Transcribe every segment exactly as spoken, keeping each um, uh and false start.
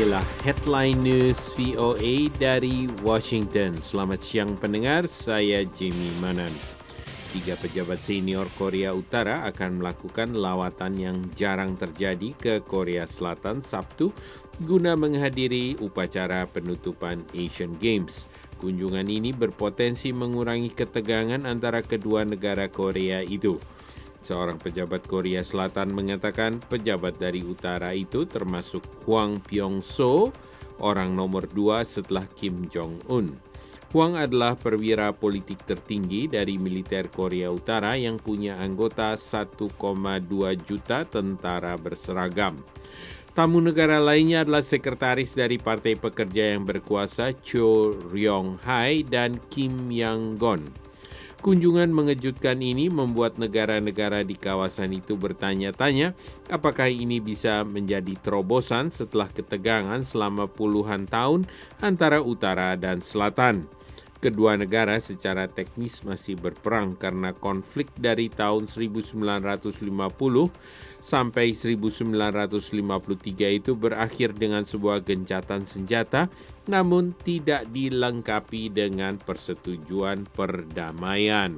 Inilah Headline News V O A dari Washington. Selamat siang pendengar, saya Jimmy Manan. Tiga pejabat senior Korea Utara akan melakukan lawatan yang jarang terjadi ke Korea Selatan Sabtu guna menghadiri upacara penutupan Asian Games. Kunjungan ini berpotensi mengurangi ketegangan antara kedua negara Korea itu. Seorang pejabat Korea Selatan mengatakan pejabat dari utara itu termasuk Hwang Pyong-so, orang nomor dua setelah Kim Jong-un. Hwang adalah perwira politik tertinggi dari militer Korea Utara yang punya anggota satu koma dua juta tentara berseragam. Tamu negara lainnya adalah sekretaris dari Partai Pekerja yang berkuasa Cho Ryong-hae dan Kim Yang-gon. Kunjungan mengejutkan ini membuat negara-negara di kawasan itu bertanya-tanya apakah ini bisa menjadi terobosan setelah ketegangan selama puluhan tahun antara utara dan selatan. Kedua negara secara teknis masih berperang karena konflik dari tahun seribu sembilan ratus lima puluh sampai seribu sembilan ratus lima puluh tiga itu berakhir dengan sebuah gencatan senjata, namun tidak dilengkapi dengan persetujuan perdamaian.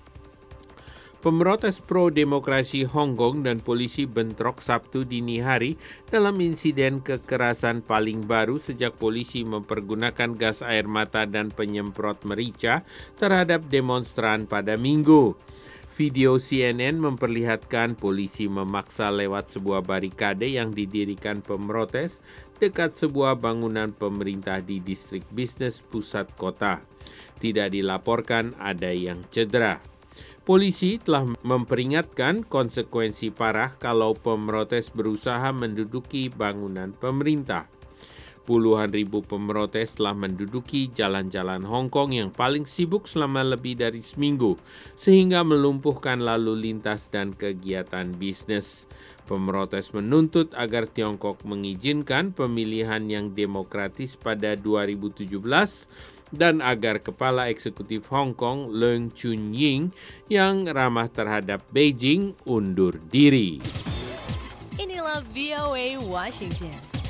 Pemrotes pro-demokrasi Hong Kong dan polisi bentrok Sabtu dini hari dalam insiden kekerasan paling baru sejak polisi mempergunakan gas air mata dan penyemprot merica terhadap demonstran pada Minggu. Video C N N memperlihatkan polisi memaksa lewat sebuah barikade yang didirikan pemrotes dekat sebuah bangunan pemerintah di distrik bisnis pusat kota. Tidak dilaporkan ada yang cedera. Polisi telah memperingatkan konsekuensi parah kalau pemrotes berusaha menduduki bangunan pemerintah. Puluhan ribu pemrotes telah menduduki jalan-jalan Hong Kong yang paling sibuk selama lebih dari seminggu, sehingga melumpuhkan lalu lintas dan kegiatan bisnis. Pemrotes menuntut agar Tiongkok mengizinkan pemilihan yang demokratis pada dua ribu tujuh belas dan agar Kepala Eksekutif Hong Kong Leung Chun-ying yang ramah terhadap Beijing undur diri. Inilah V O A Washington.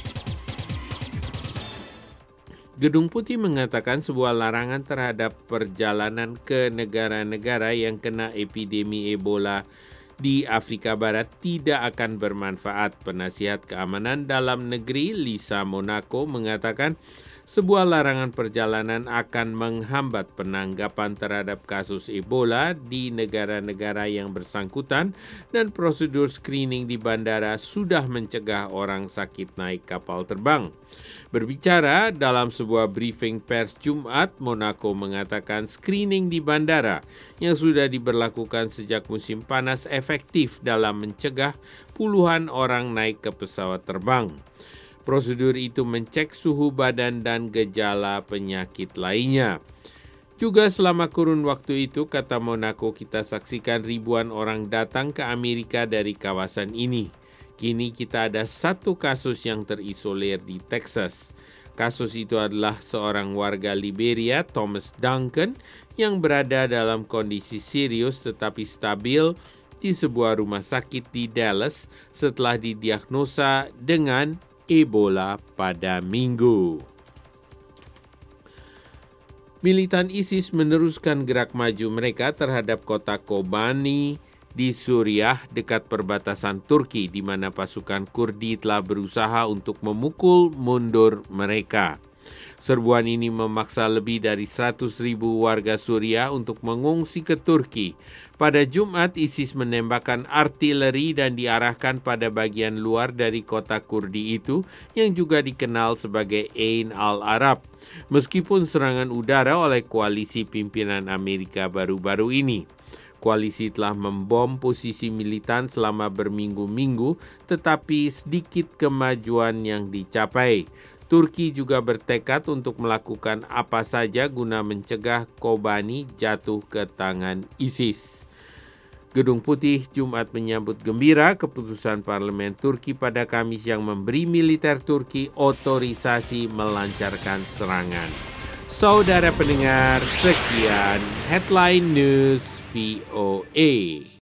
Gedung Putih mengatakan sebuah larangan terhadap perjalanan ke negara-negara yang kena epidemi Ebola di Afrika Barat tidak akan bermanfaat. Penasihat keamanan dalam negeri Lisa Monaco mengatakan sebuah larangan perjalanan akan menghambat penanggapan terhadap kasus Ebola di negara-negara yang bersangkutan dan prosedur screening di bandara sudah mencegah orang sakit naik kapal terbang. Berbicara dalam sebuah briefing pers Jumat, Monaco mengatakan screening di bandara yang sudah diberlakukan sejak musim panas efektif dalam mencegah puluhan orang naik ke pesawat terbang. Prosedur itu mencek suhu badan dan gejala penyakit lainnya. Juga selama kurun waktu itu, kata Monaco, kita saksikan ribuan orang datang ke Amerika dari kawasan ini. Kini kita ada satu kasus yang terisolir di Texas. Kasus itu adalah seorang warga Liberia, Thomas Duncan, yang berada dalam kondisi serius tetapi stabil di sebuah rumah sakit di Dallas setelah didiagnosa dengan Ebola pada Minggu. Militan ISIS meneruskan gerak maju mereka terhadap kota Kobani di Suriah dekat perbatasan Turki, di mana pasukan Kurdi telah berusaha untuk memukul mundur mereka. Serbuan ini memaksa lebih dari seratus ribu warga Suriah untuk mengungsi ke Turki. Pada Jumat, ISIS menembakkan artileri dan diarahkan pada bagian luar dari kota Kurdi itu yang juga dikenal sebagai Ain al-Arab. Meskipun serangan udara oleh koalisi pimpinan Amerika baru-baru ini. Koalisi telah membom posisi militan selama berminggu-minggu, tetapi sedikit kemajuan yang dicapai. Turki juga bertekad untuk melakukan apa saja guna mencegah Kobani jatuh ke tangan ISIS. Gedung Putih Jumat menyambut gembira keputusan parlemen Turki pada Kamis yang memberi militer Turki otorisasi melancarkan serangan. Saudara pendengar, sekian Headline News V O A.